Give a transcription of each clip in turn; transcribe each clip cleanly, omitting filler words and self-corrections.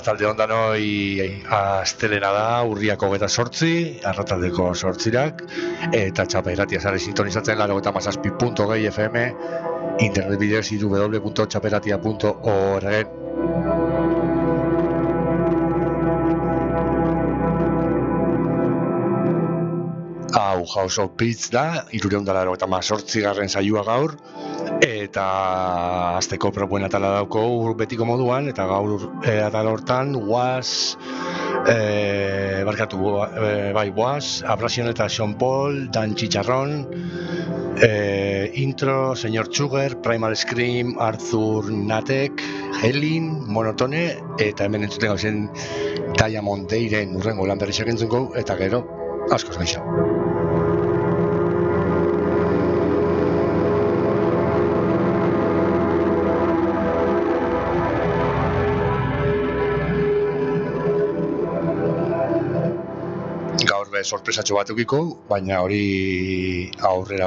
Arratalde ondanoi astelena da, urriak 28, arrataldeko 8, eta Txapa Irratia zare sintonizatzen 97.6 FM, internet bidez www.txaperatia.org. Hau House of Beats da, 388 saioa gaur, eta azteko propuen atala dauko betiko moduan, eta gaur atal hortan Was, Was, Abrasion eta Sean Paul, Dan Chicharrón, Intro, Señor Sugar, Primal Scream, Arthur Natek, Helin, Monotone, eta hemen entzuten gauzen Diamond Dayren urrengo lan berriak entzungo, eta gero, askoz gehiago. Sorpresatxo bat eukiko, baina hori aurrera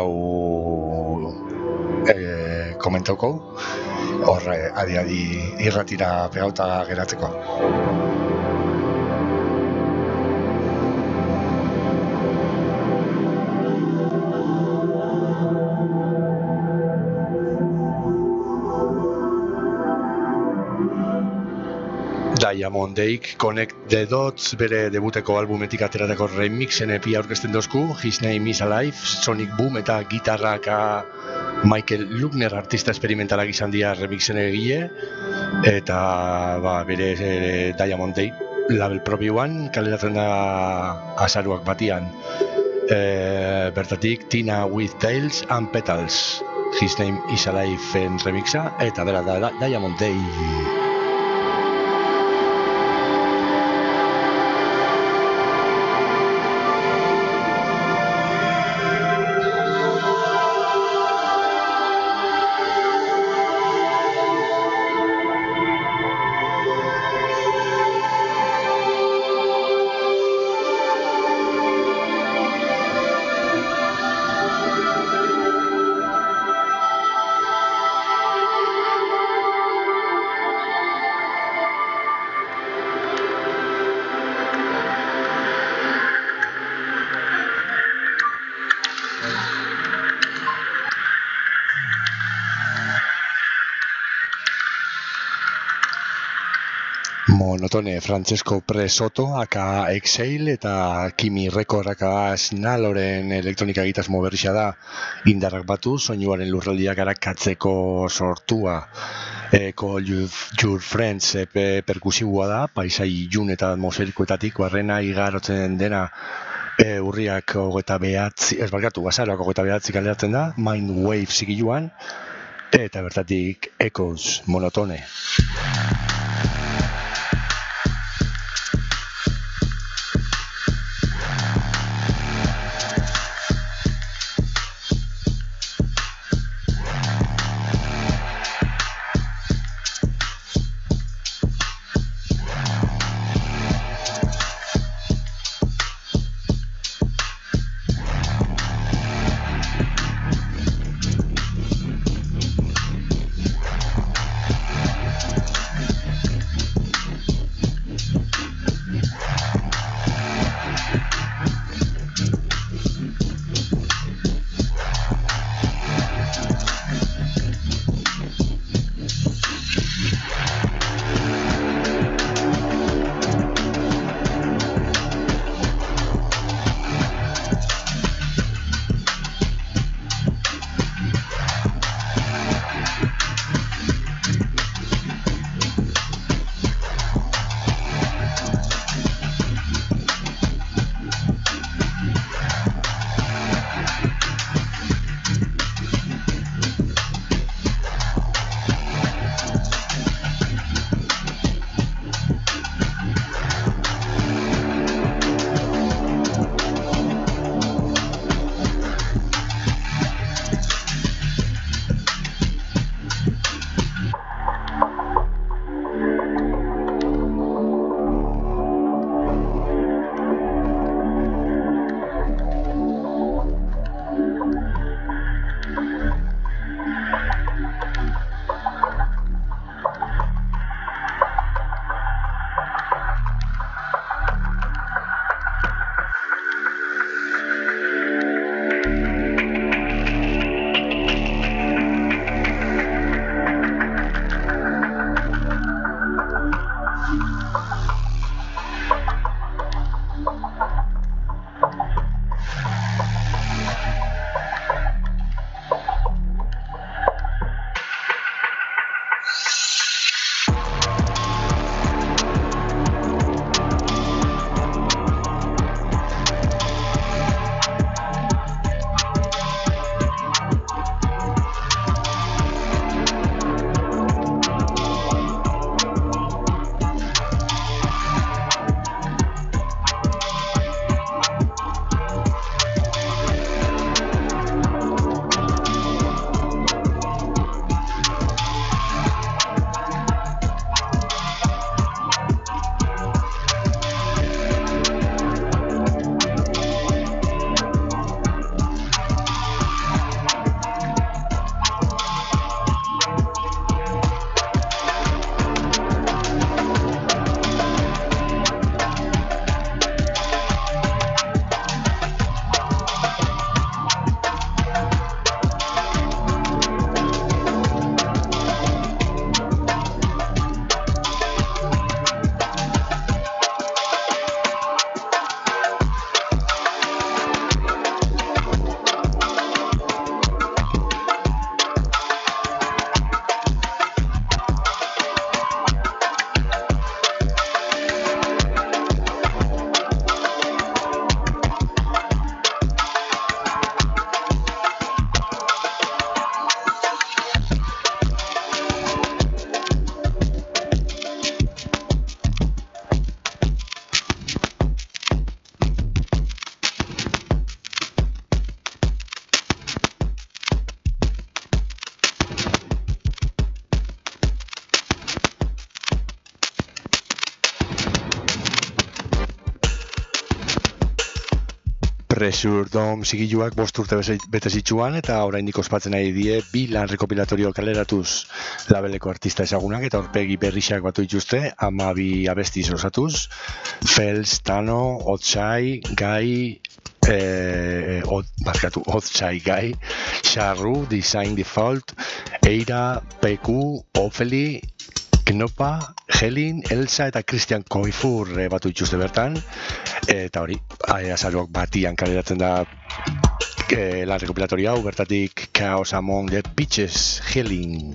komentauko, horre adi irratira pegauta geratzeko. Diamond Dayk Connect the Dots bere debuteko albumetik ateratako remixen epia aurkezten dozku, His Name is Alive, Sonic Boom eta gitarraka Michael Lugner artista experimentalak izan dira remixen egile, eta bere Diamond Day label propioan kaleratzen da azaruak batian. Bertatik Tina with Tails and Petals, His Name is Alive en remixa, eta bera da Diamond Day. Monotone, Francesco Presoto, aka Exhale, eta Kimi Record, aka Snaloren elektronika egitasmo berria da, indarrak batu, soinuaren lurraldiak arakatzeko sortua. Call Your Friends perkusiboa da, paisai ilun eta atmosferikoetatik, barrena igarotzen dena urriak 29, azaroak 29 kaleratzen da, Mind Wave zigiluan, eta bertatik Echoes, Monotone. Pressure Dome zigiluak 5 urte bete zitsuan eta oraindik ospatzen ari die 2 lan rekopilatorio kaleratuz labeleko artista ezagunak eta aurpegi berrixak batu dituzte 12 abestiz osatuz. Fels, Tano, Otsai, Gai, Otsai, Gai, Sharru, Design Default, Eira, PQ, Ophelie, Knopa, Helin, Elsa eta Christian Koifur batu dituzte bertan. Eta hori, azaroak batian kaleratzen da lan rekopilatoria hau, bertatik Chaos Among the Pitches, Helin.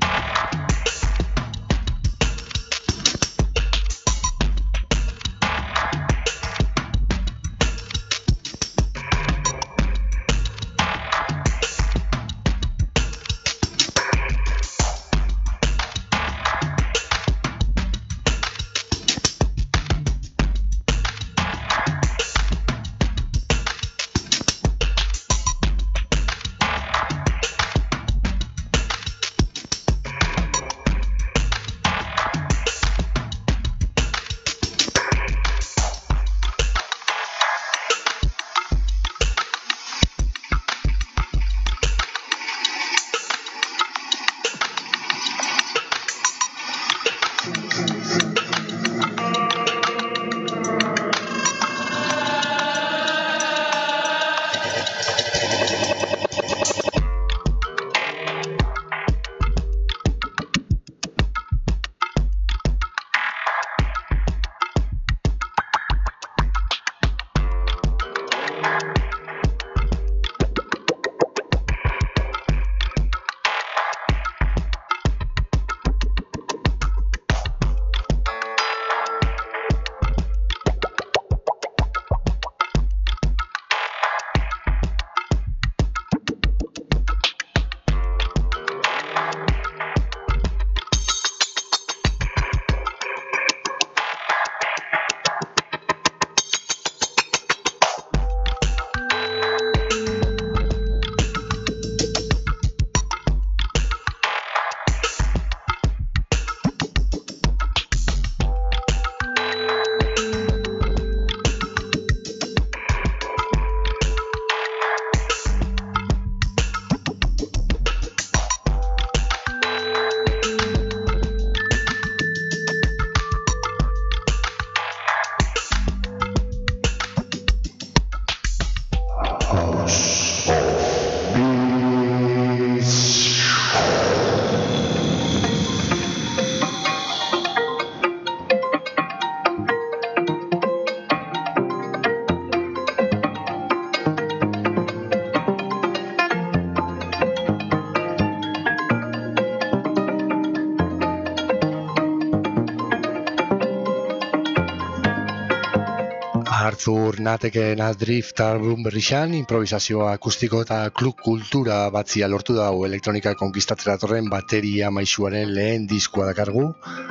Arthur Nateken Adrift album berrixan, improvisazioa akustiko eta klub kultura batzia lortu dago elektronika konkistatzera datorren bateria maisuaren lehen diskoa dakargu,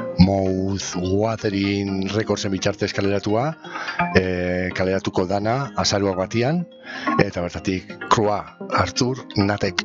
Mouth Watering Recordsen bitartez kaleratua, kaleratuko dana azaroak batian, eta bertatik Croix, Arthur Natek.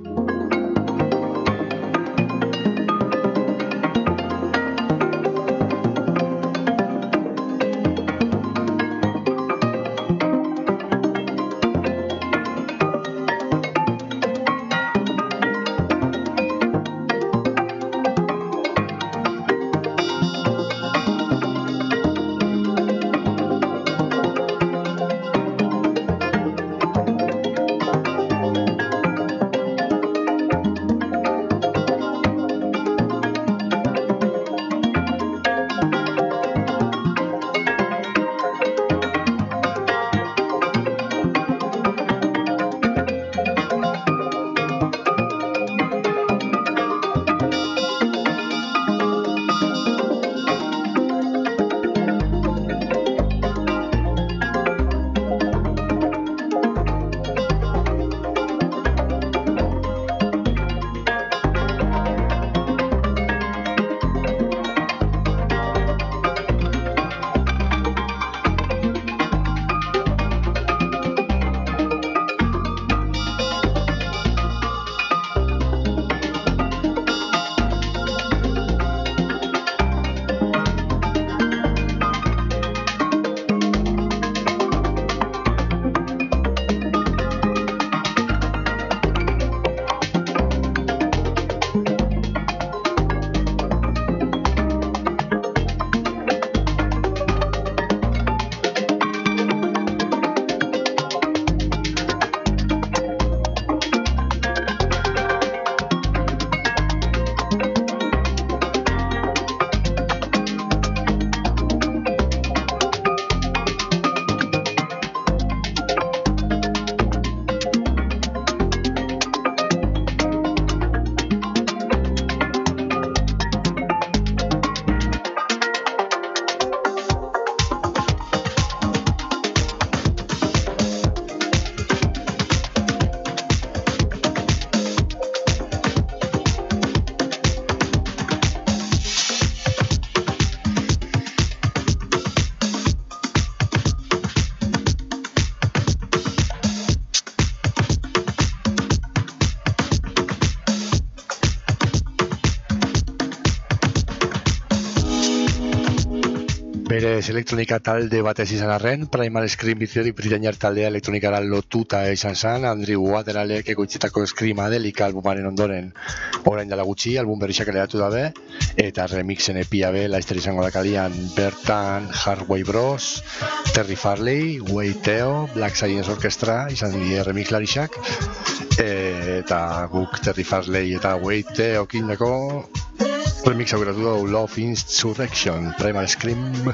Berez elektronika talde batez izan arren, Primal Scream Britainiar taldea elektronikara lotuta izan zen, Andrew Wateralek ekoitzitako Screamadelic albumaren ondoren orain dela gutxi, album berriak kaleratu dabe, eta remixen epia be, laizter izango da kalian Bertan, Hardway Bros, Terry Farley, Way Teo, Black Science Orchestra, izan die remix larixak, eta guk Terry Farley eta Way Teo kindako remix aukeratu dugu Love Insurrection, Primal Scream.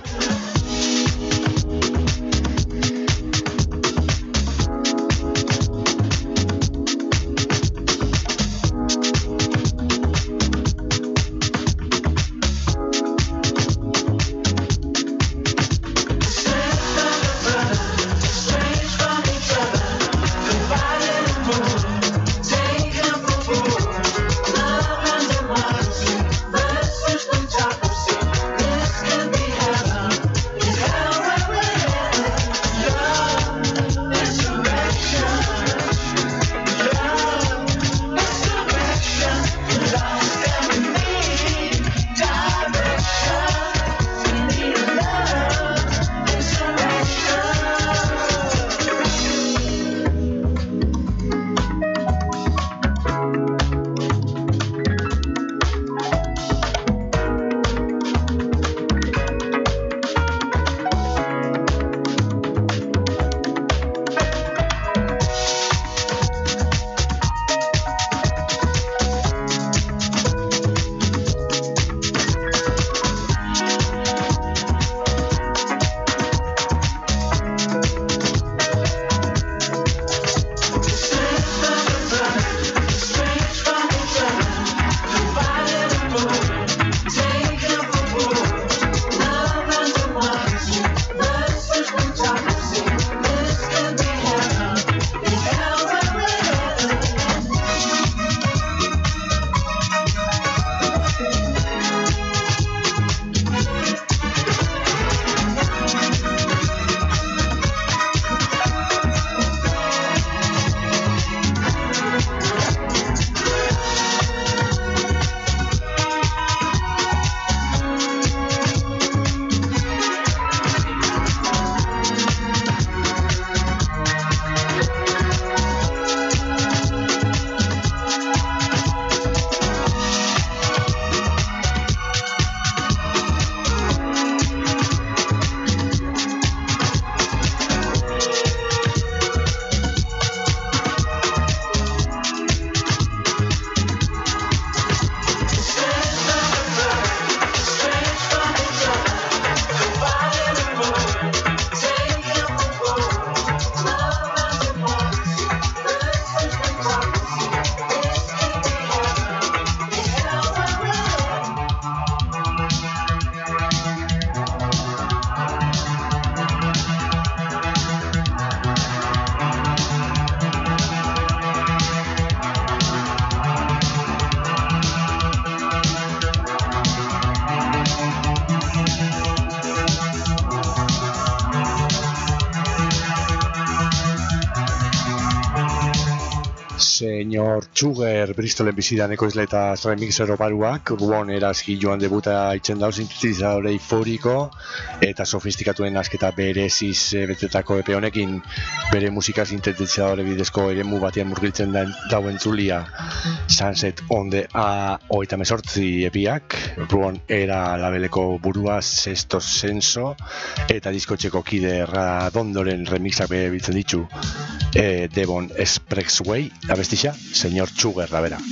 Señor Sugar, Bristolen bizidan ekoizle eta remixer oparuak, Ruon erazki joan debuta itzen dau sintetizadore eufóriko eta sofistikatuen asketa bereziz betetako epe honekin bere musika sintetizadore bidezko eremu batean murgiltzen dauen zulia Sunset on the A38 epiak, Ruon era labeleko burua Sexto Senso eta diskotxeko kide Radondoren remixak biltzen ditu Devon Expressway abestixa, Señor Sugar da bera.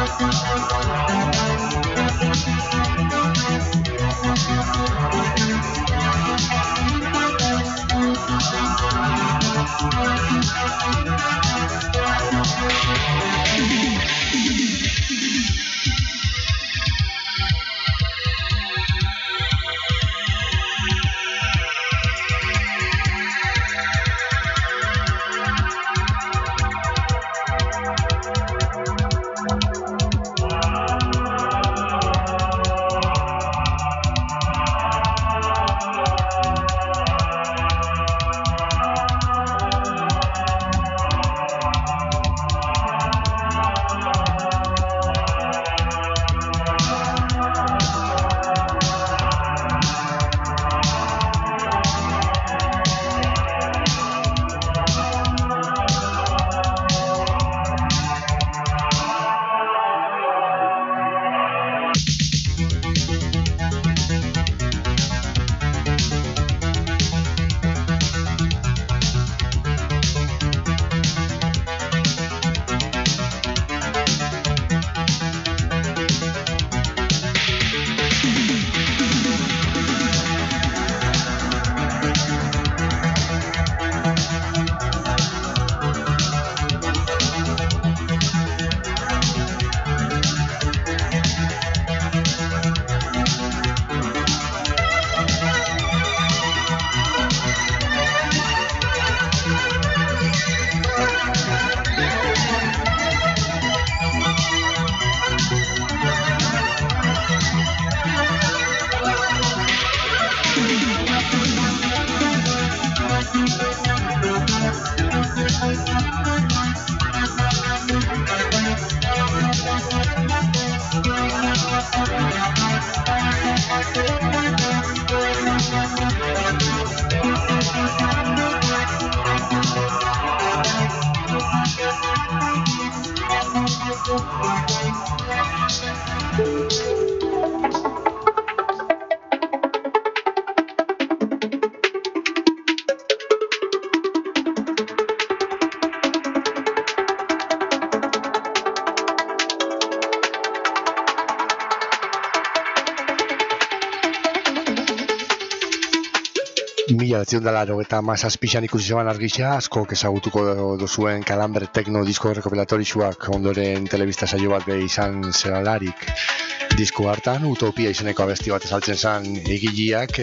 Mila eta mazazpixan ikusi zeban argisa, asko ezagutuko duzuen Calambre Techno disko rekopilatorixuak ondoren telebista saio bat be izan zeralarik. Disko hartan, Utopia izeneko abesti bat ezaltzen zen egileak,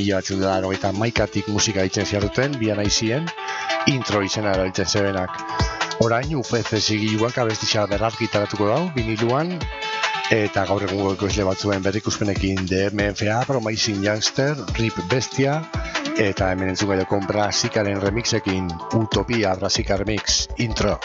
1991 musika ditzen ziarruten, bian aizien, intro izena erabiltzen zebenak. Orain, UFC zigiluak abestisa berrargitaratuko dau, viniluan, eta gaur egungo ekoizle batzuen berrikuspenekin DMFA, Promising Youngster, Rip Bestia, eta hemen entzun gaiokon Brasikaren remixekin Utopia Brasika Remix Intro.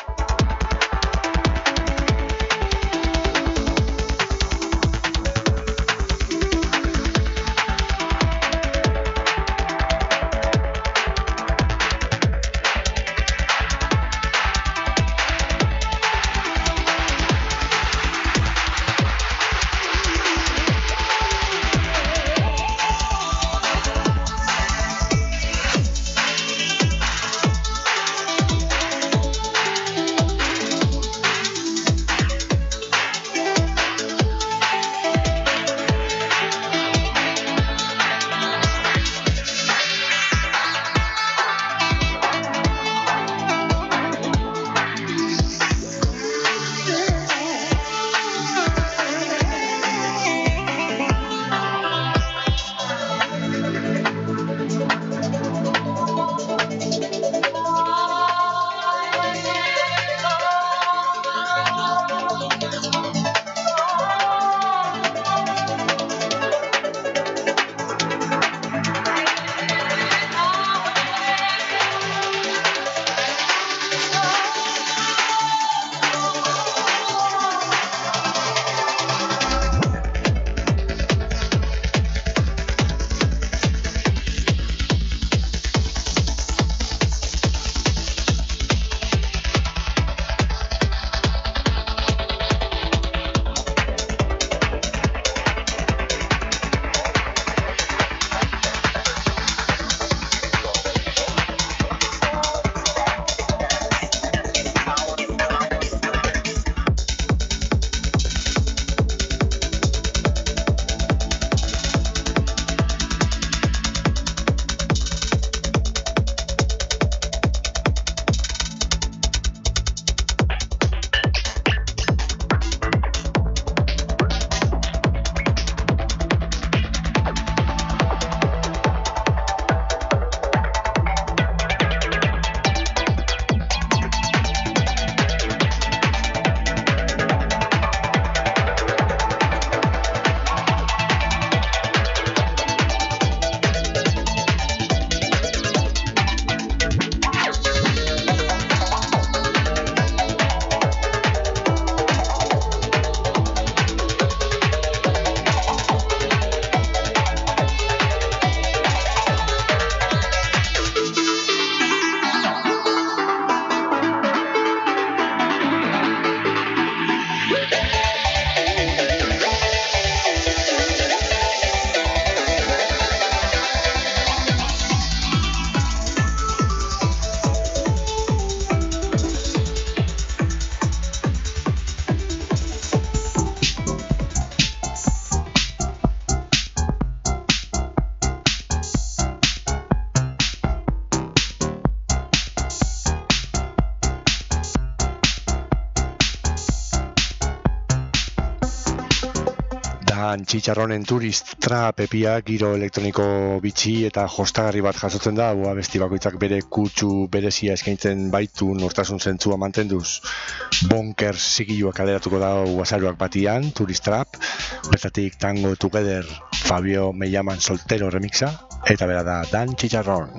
Dan Txitxarronen Tourist Trap epia giro elektroniko bitxi eta jostagarri bat jasotzen da, abesti bakoitzak bere kutsu berezia eskaintzen baitu nortasun zentzua mantenduz. Bonkers zigiluak kaleratuko da azaroak batian, Tourist Trap, bertatik Tango Together, Fabio Me Llaman Soltero remixa, eta bera da Dan Txitxarron.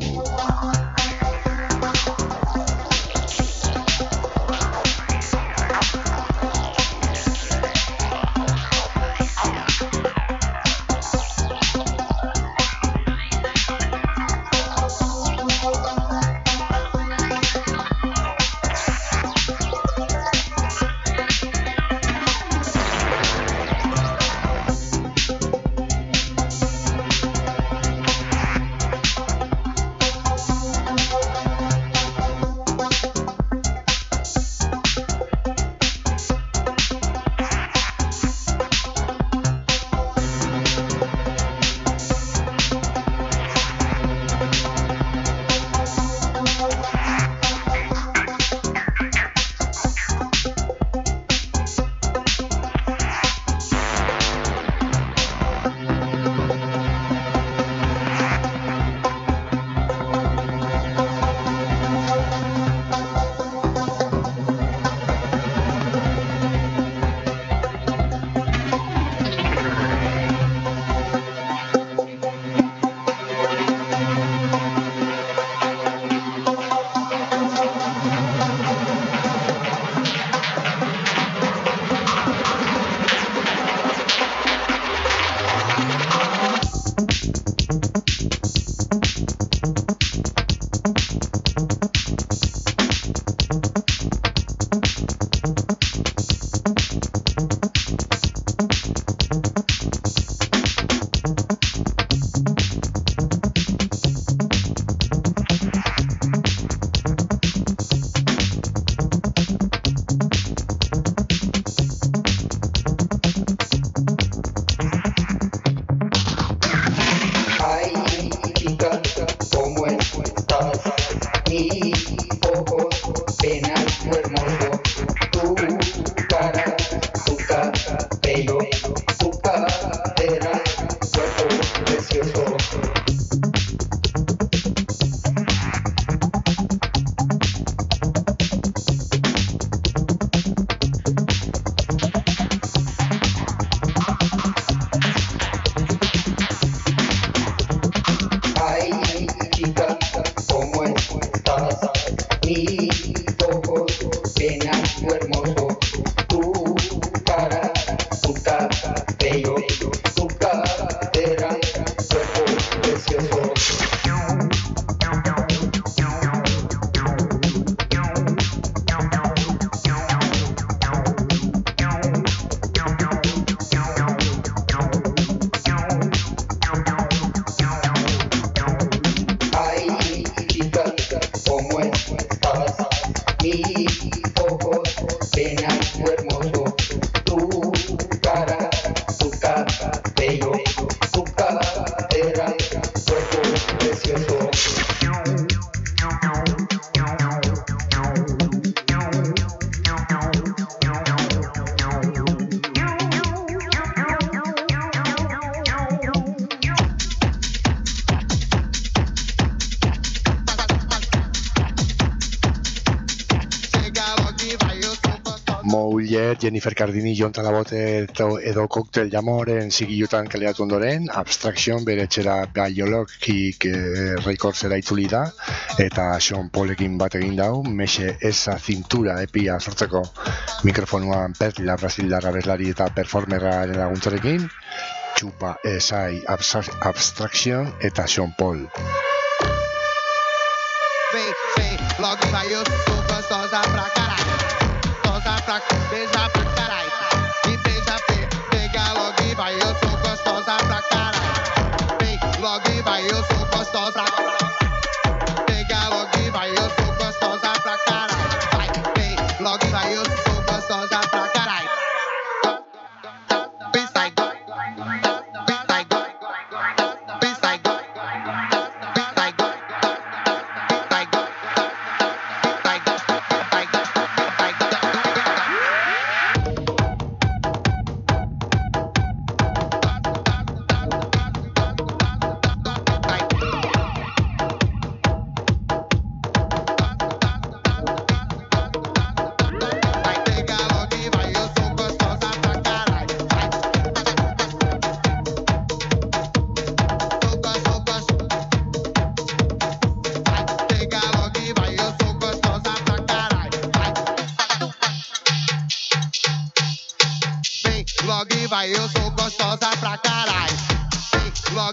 Jennifer Cardini, Jon Talabote edo Cocktail Jamoren zigilutan kaleratu ondoren, Abstraction bere etxera Biologik Recordsera itzuli da, eta Sean Paulekin bat egin dau, Mexe Esa Cintura epia sortzeko mikrofonuan Perla Brasildarra bezlari eta performeraren laguntzarekin, Chupa Esai Abstraction eta Sean Paul. Logo saiu gostosa pra caralho. Beija pra caralho. E beija, pega logo e vai, eu sou gostosa pra caralho. Vem logo e vai, eu sou gostosa. Pega logo e vai, eu sou gostosa pra caralho. Vai, vem logo e vai, eu sou gostosa pra caralho.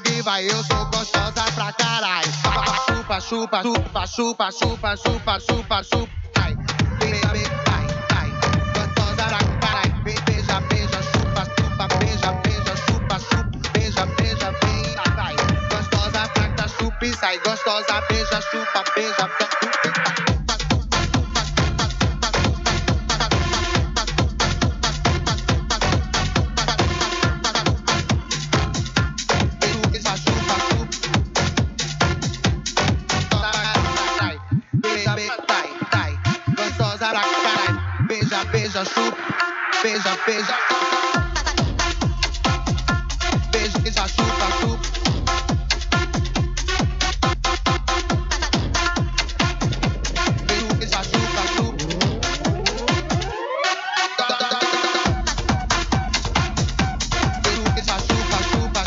que vai, eu sou gostosa pra caralho. Chupa, chupa, chupa, chupa, chupa, chupa, chupa, chupa. Ai, beija, vai, vai. Gostosa pra caralho. Beija, beija, chupa, chupa, beija, beija, chupa, chupa, beija, beija, vem, vai. Gostosa pra cá, chupa e sai. Gostosa, beija, chupa, beija, chupa e sai. Beija, chupa, beija, beija. Beija, beija, chupa, chupa. Beija, beija, chupa, chupa. Beija, beija, chupa, chupa.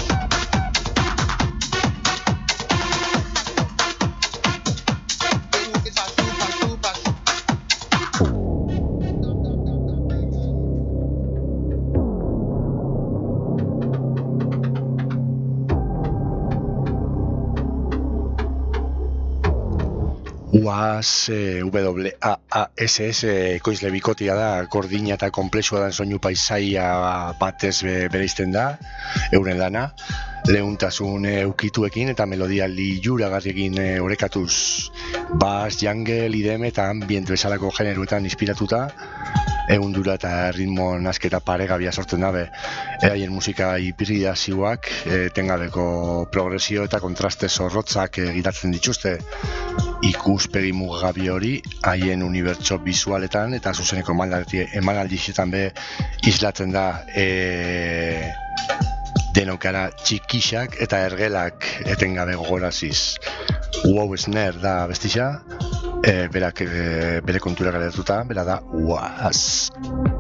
Beija, beija, chupa, chupa. UAS, WAASS ekoizle bikotia da, gordina eta konplexua den soinu paisaia batez bereizten da, euren lana, lehuntasun ukituekin eta melodia liluragarriekin orekatuz, bass, jungle, IDM eta ambient bezalako generuetan inspiratuta, ehundura eta ritmo nasketa paregabia sortzen dabe. Haien musika hibridazioak etengabeko progresio eta kontraste zorrotzak gidatzen dituzte. Ikuspegi mugabi hori haien unibertso bisualetan eta zuzeneko emanaldietan be islatzen da, denokara txikixak eta ergelak etengabe gogoraziz. Wow Snare da bestisa, berak bere kontura galeratuta, bera da UAS.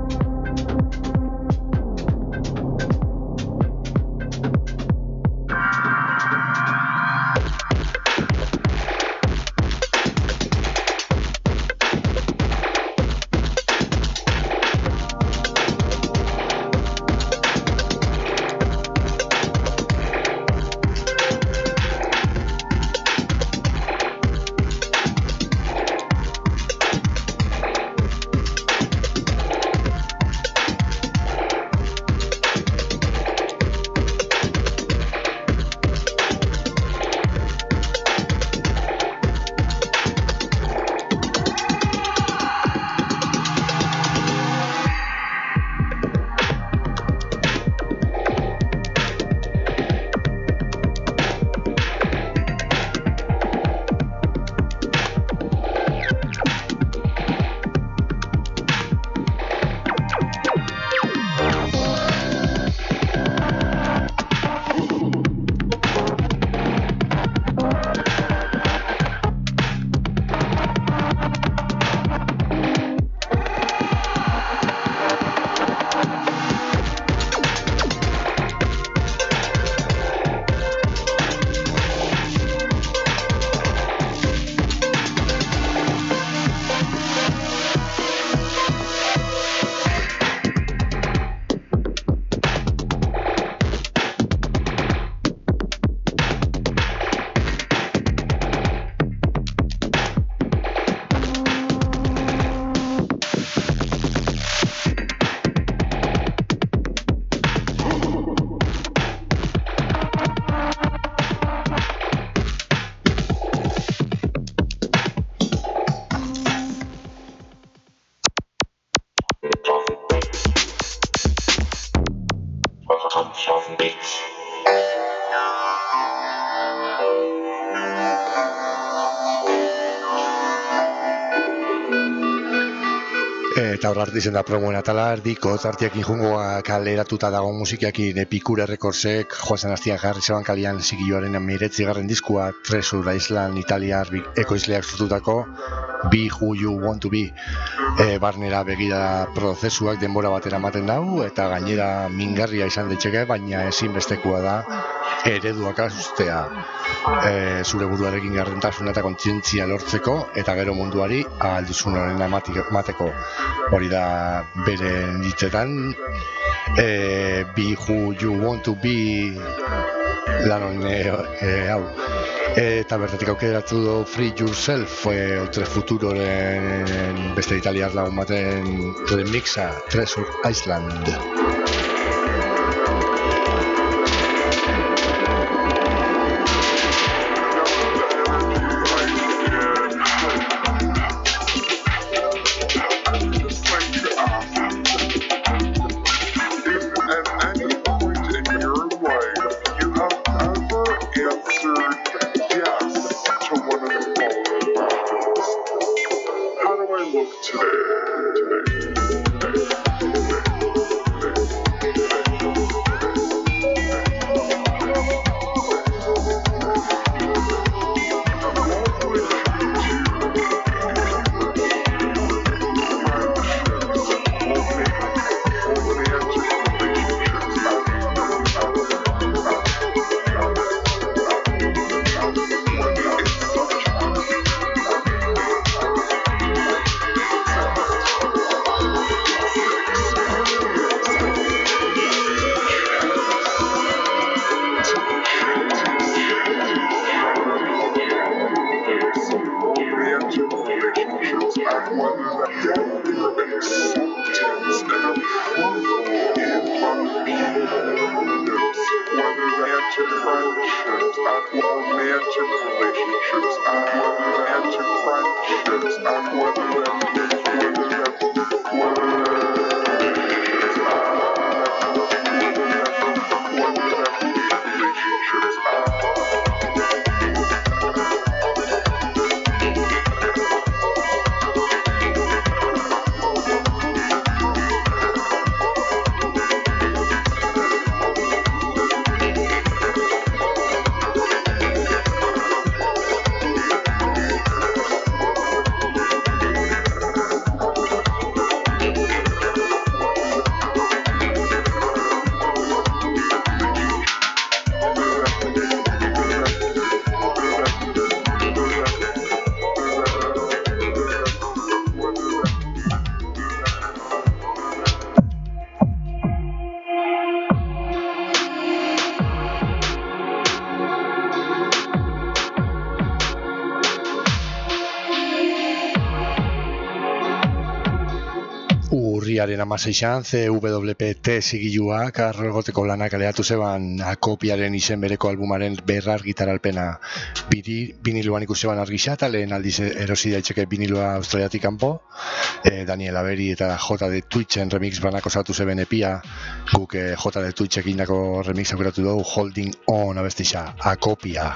Eta hor artizen da promoen atala, erdiko tartiakin jungoa kaleratuta dago musikiakin Epicure Recordsek joazen hastian jarri zeban kalian zigioaren 19. diskua Treasure Island italiar ekoizleak sortutako Be Who You Want To Be. Barnera begira prozesuak denbora batera ematen dau eta gainera mingarria izan daiteke, baina ezinbestekoa da ereduak azustea, zure buruarekin gardentasuna eta kontzientzia lortzeko eta gero munduari ahalduzun horren emateko. Hori da bere hitzetan, Be Who You Want To Be lan hau. Eta bertatik aukeratu du Free Yourself, Oltre Futuroren beste italiar lagun baten remixa, Treasure Island. Urriaren 16an CWPT zigiluak arrogoteko lanak aleatu zeban Akopiaren izen bereko albumaren berrargitaralpena. Biniloan ikuseban argisa eta lehen aldiz erosi daiteke binilua Australiatik kanpo. Daniel Aberi eta JD Twitchen remix banako osatu zeben epia. Guk JD Twitchek indako remix aukeratu dugu Holding On abestisa, Akopia.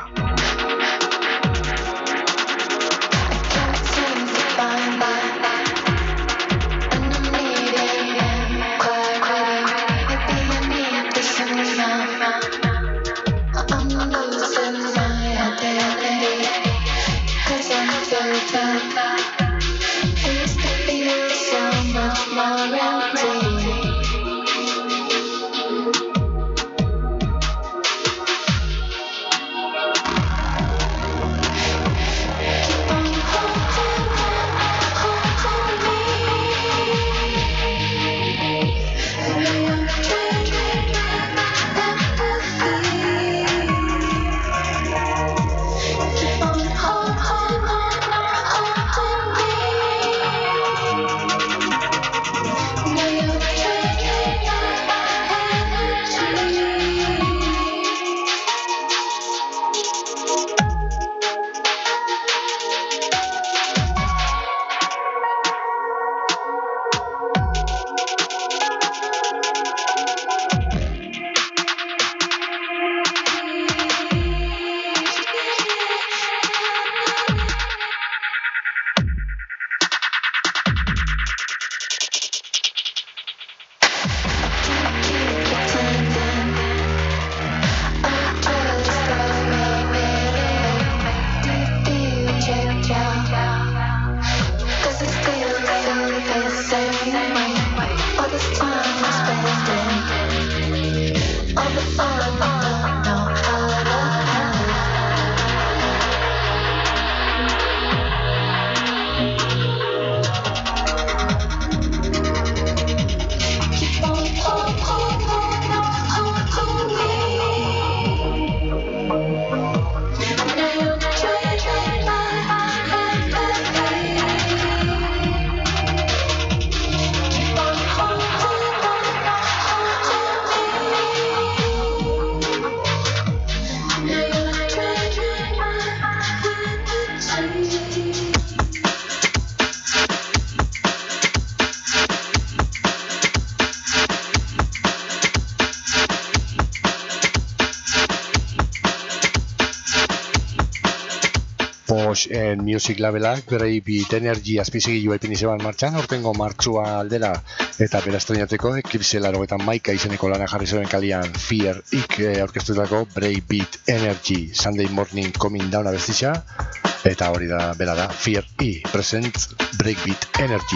Posh and Music labelak Breakbeat Energy azpizigilua ipini zeban martxan, ortengo martxua aldera eta bera estrenateko Eclipse 81 izeneko lana jarri zuen kalian Fear-ik aurkeztutako Breakbeat Energy Sunday Morning Coming Down abestitza, eta hori da bera da Fear-i presents Breakbeat Energy.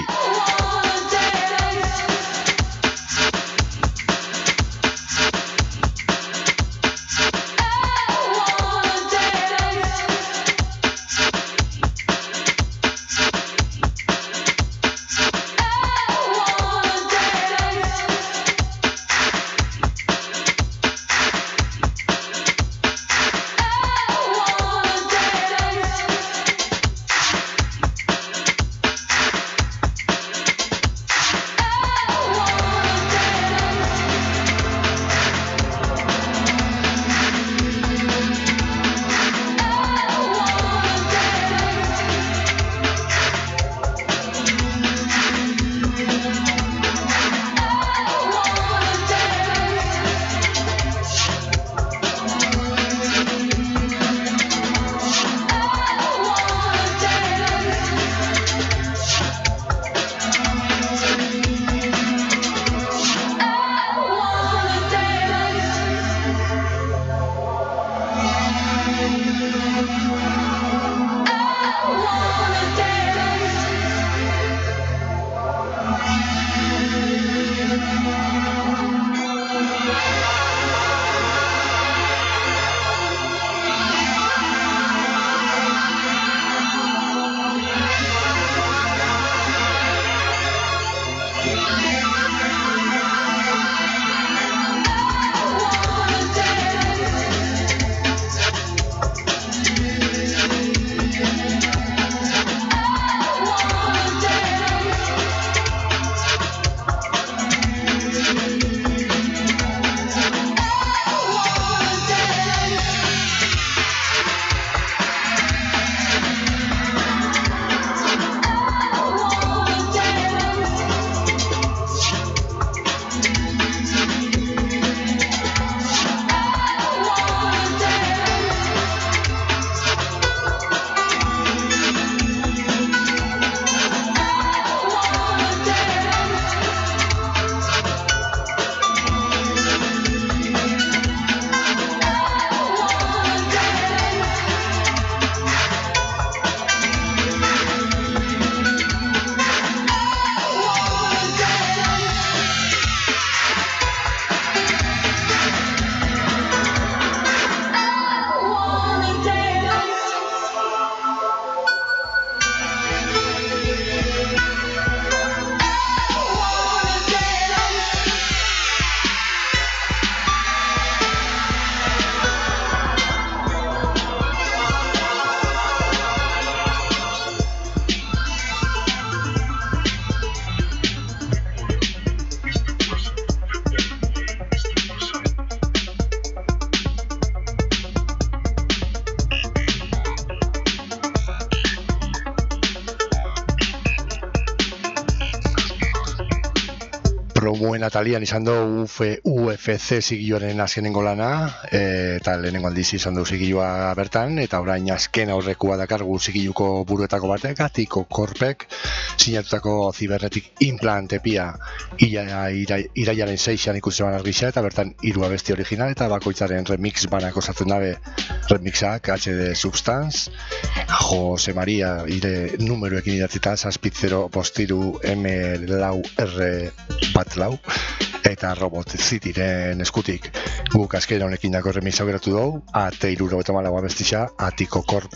Promuen atalian izan du UFC zigioaren azkenengo lana, eta lehenengo aldiz izan du zigioa bertan, eta orain azken aurrekua dakargu zigiluko buruetako batek, Atiko Korpek sinatutako zibernetik implant epia irailaren 6an ikusten argisa, eta bertan 3 abesti original eta bakoitzaren remix banak osatzen dabe. Remixak HD Substance, Jose Maria ire numeroekin idatzita 7-0-3 M4R bat lau, eta Robot Cityren eskutik. Guk azkera honekin dako remix aukeratu dugu, AT3 abestitza Atiko Korp.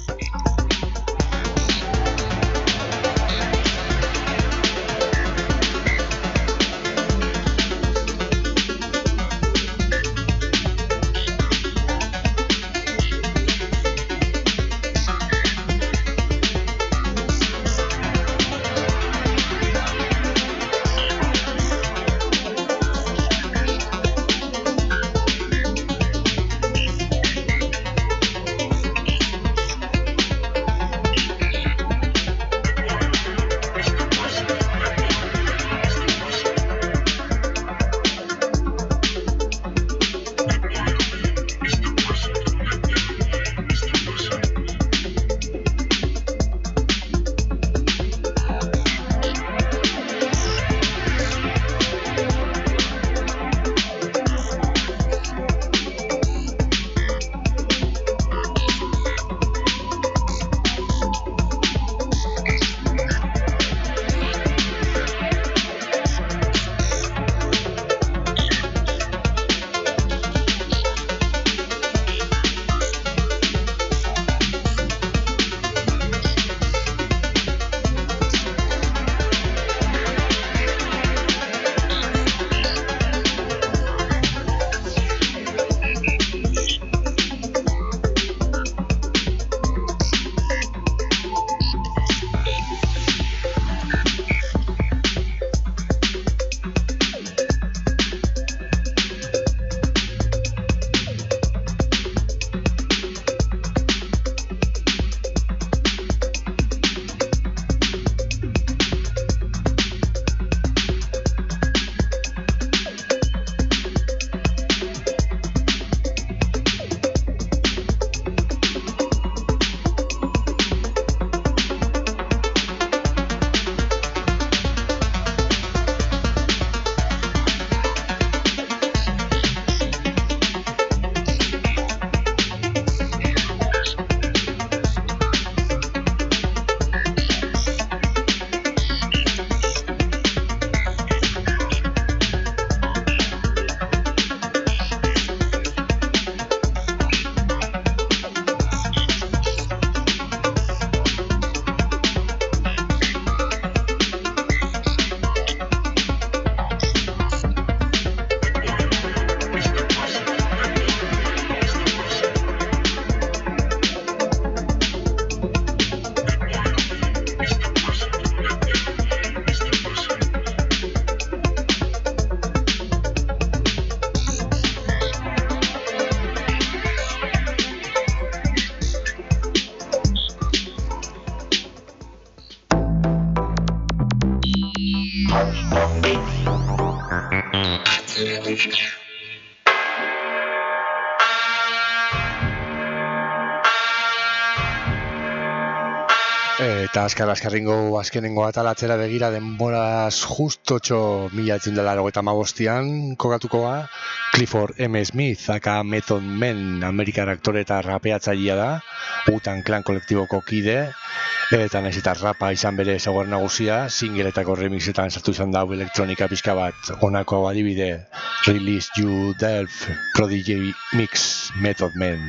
Eta azkarringo azkenengo atalatzera begira denboraz justotxo 1985an kokatukoa Clifford M. Smith, aka Method Man, Amerikar aktore eta rapeatzailea da, Wu-Tang Clan kolektiboko kide, eta nahiz eta rapa izan bere ezaugarri nagusia, singletako remixetan sartu izan da elektronika pixka bat, honako adibide, Release You Delf, Prodigy Mix, Method Man.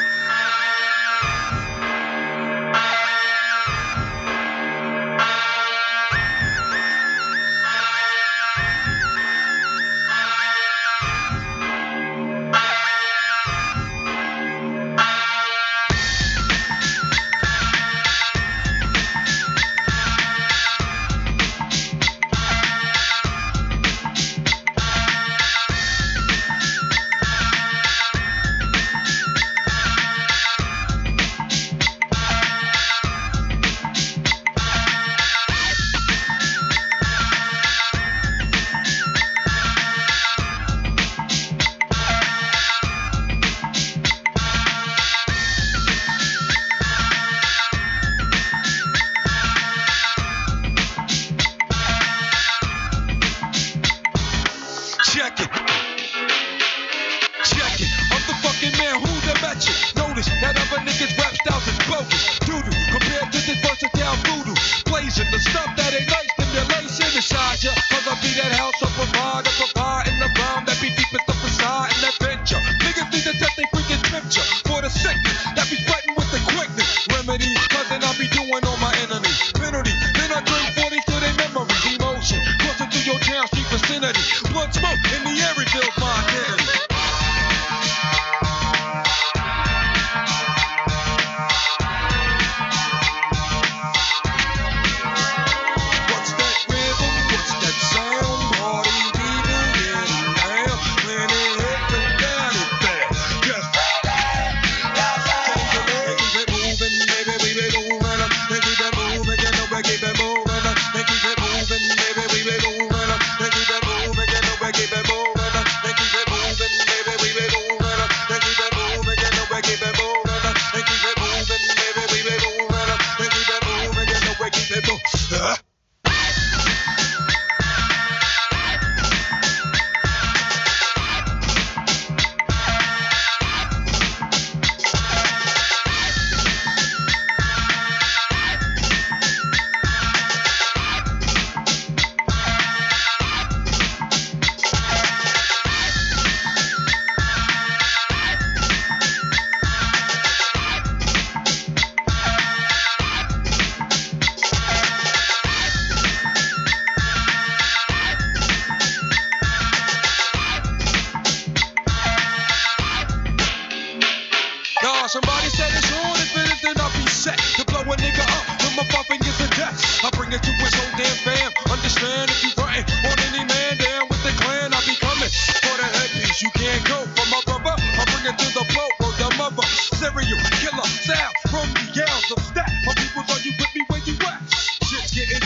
Somebody said it's on, if it is then I'll be set to blow a nigga up with my buffing is a death. I bring it to his whole damn fam. Understand if you frontin' on any man down with the clan, I'll be coming for the headpiece. You can't go for my brother. I bring it to the blow for the mother. Serial killer sound from the yells of stat. My people's on you with me where you at? Shit's getting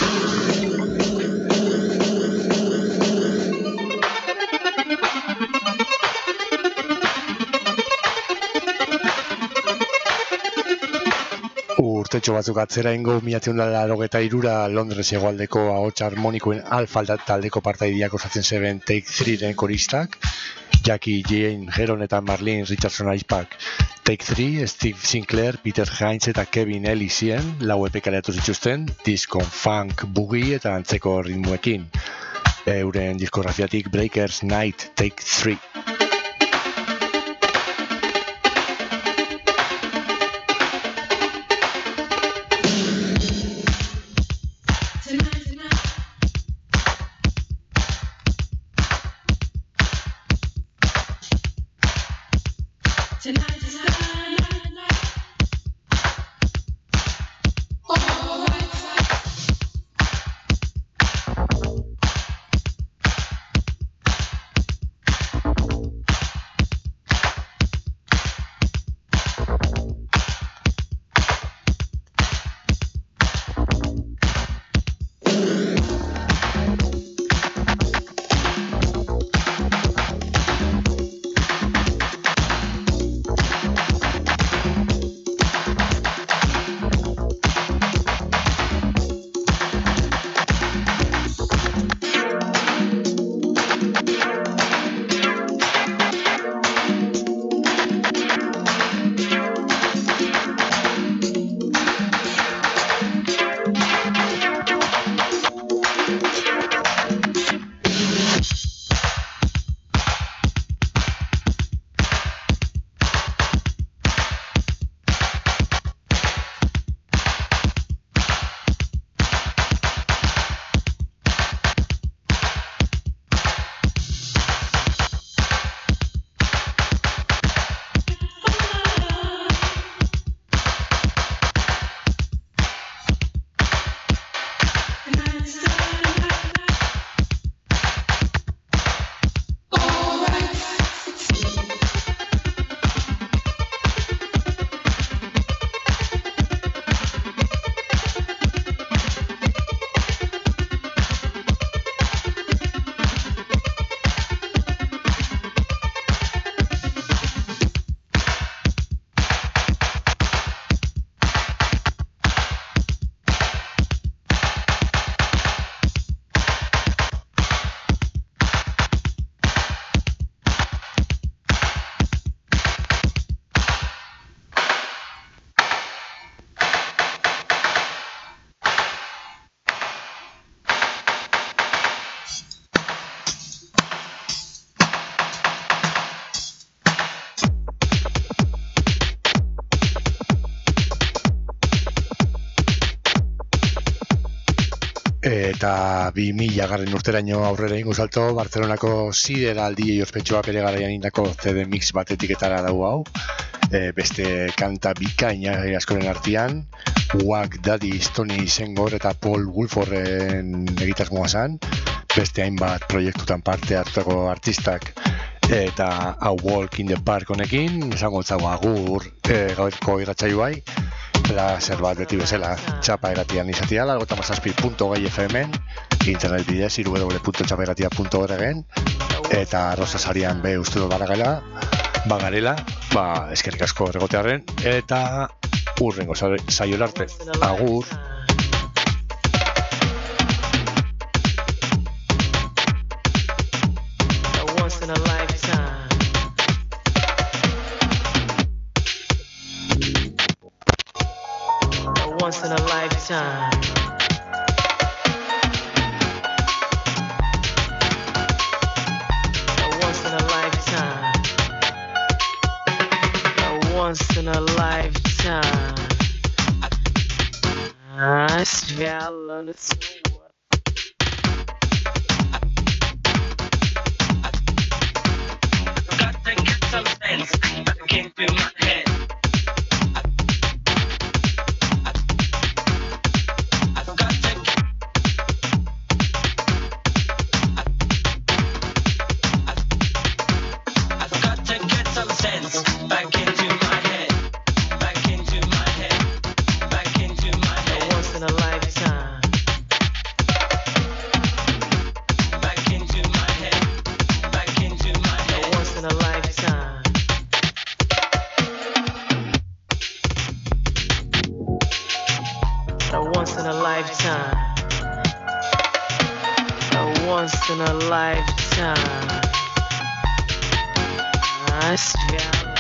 Urtetxo batzuk atzera ingo 1983 Londres hegoaldeko ahots harmonikoen Alfa taldeko partaideak osatzen zeben Take 3-ren koristak, Jackie Jane Heron eta Marlene Richardson aizpak. Take 3, Steve Sinclair, Peter Hines eta Kevin Ellisien lau EP kaleratu zituzten, disco, funk, boogie eta antzeko ritmuekin. Euren diskografiatik Breakers Night, Take 3. eta 2000 urteraino aurrera ingo salto, Barcelonako sideraldi ospetsua bere garaian indako CD mix bat etiketara dago hau. Beste kanta bikaina askoren artean, Wag Daddy, Stoney Sengor eta Paul Woolforden egitasmoa zen, beste hainbat proiektutan parte hartutako artistak, eta A Walk in the Park honekin, esango etzago agur gaurko irratsaioai, zer bat beti bezala, txapa eratian izatea, 97.gai FM-en, internet bidez, www.txapaeratia.org-en, eta Rosasarian be uste dut bagarela, eskerrik asko erregotearen, eta urrengo saio arte, agur! Once in a lifetime. Once in a lifetime. Once in a lifetime. Once in a lifetime. I smell on the some sense that came through my head. I've got to get some sense back into my head. Back into my head. Back into my head. Once in a lifetime. Back into my head. Back into my head. Once in a lifetime. Once in a lifetime. Once in a lifetime. I swear.